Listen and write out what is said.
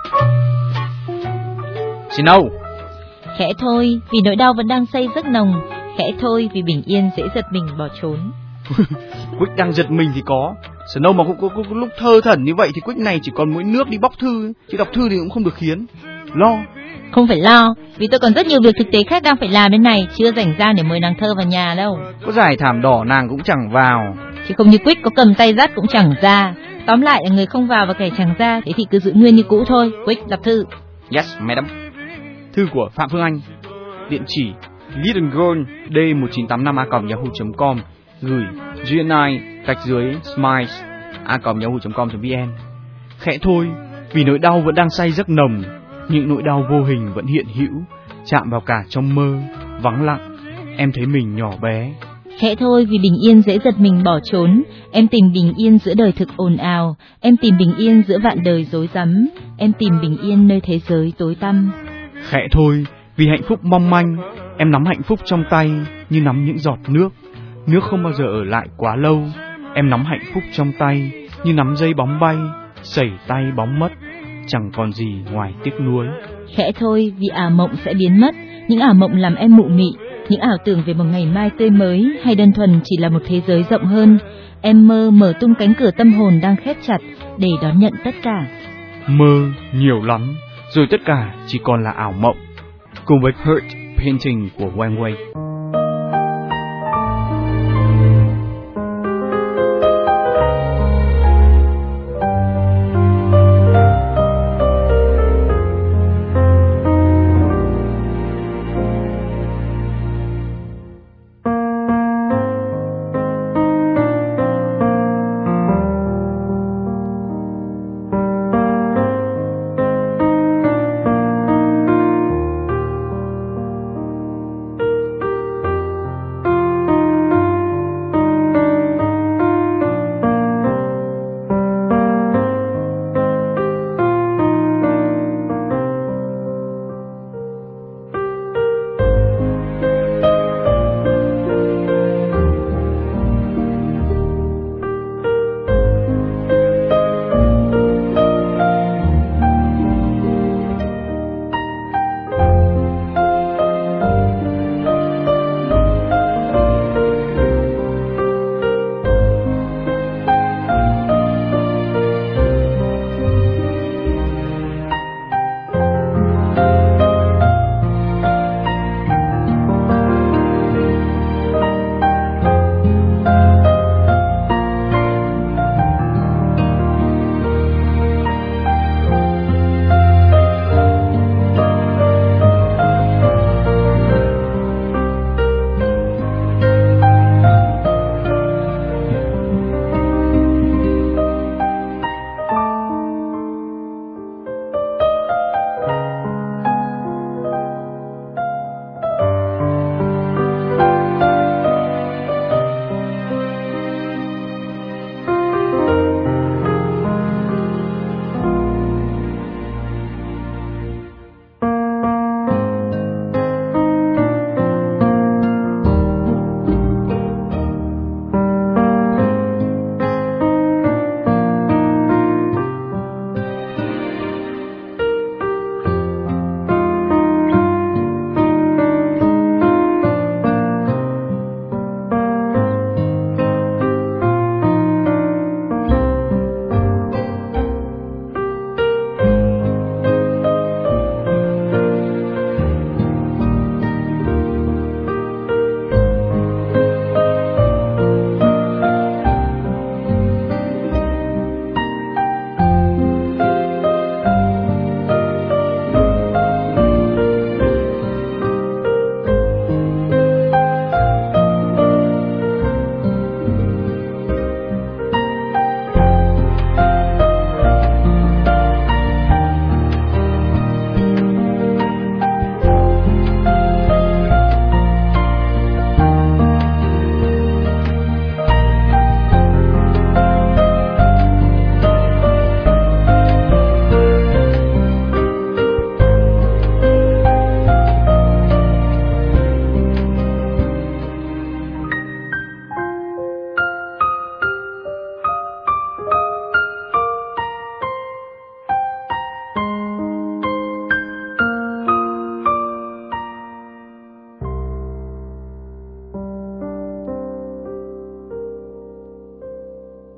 Snow. Khẽ thôi, vì nỗi đau vẫn đang xây rất nồng. Khẽ thôi, vì bình yên dễ giật mình bỏ trốn. Quick đang giật mình thì có. Snow mà có lúc thơ thẩn như vậy thì Quick này chỉ còn mỗi nước đi bóc thư, chứ đọc thư thì cũng không được khiến. Lo. Không phải lo, vì tôi còn rất nhiều việc thực tế khác đang phải làm bên này, chưa rảnh ra để mời nàng thơ vào nhà đâu. Có giải thảm đỏ nàng cũng chẳng vào. Chứ không như Quick có cầm tay dắt cũng chẳng ra. Tóm lại là người không vào và kẻ chẳng ra, thế thì cứ giữ nguyên như cũ thôi. Quick đọc thư. Yes, madam. Thư của Phạm Phương Anh. Địa chỉ littlegirld1985@yahoo.com. Gửi gni_smiles@yahoo.com.vn. Khẽ thôi, vì nỗi đau vẫn đang say giấc nồng, những nỗi đau vô hình vẫn hiện hữu, chạm vào cả trong mơ, vắng lặng, em thấy mình nhỏ bé. Khẽ thôi, vì bình yên dễ giật mình bỏ trốn, em tìm bình yên giữa đời thực ồn ào, em tìm bình yên giữa vạn đời rối rắm, em tìm bình yên nơi thế giới tối tăm. Khẽ thôi, vì hạnh phúc mong manh, em nắm hạnh phúc trong tay như nắm những giọt nước, nước không bao giờ ở lại quá lâu, em nắm hạnh phúc trong tay như nắm dây bóng bay, sẩy tay bóng mất, chẳng còn gì ngoài tiếc nuối. Khẽ thôi, vì ảo mộng sẽ biến mất, những ảo mộng làm em mụ mị, những ảo tưởng về một ngày mai tươi mới, hay đơn thuần chỉ là một thế giới rộng hơn. Em mơ mở tung cánh cửa tâm hồn đang khép chặt để đón nhận tất cả. Mơ nhiều lắm, rồi tất cả chỉ còn là ảo mộng. Cùng với Hurt Painting của Wang Wei.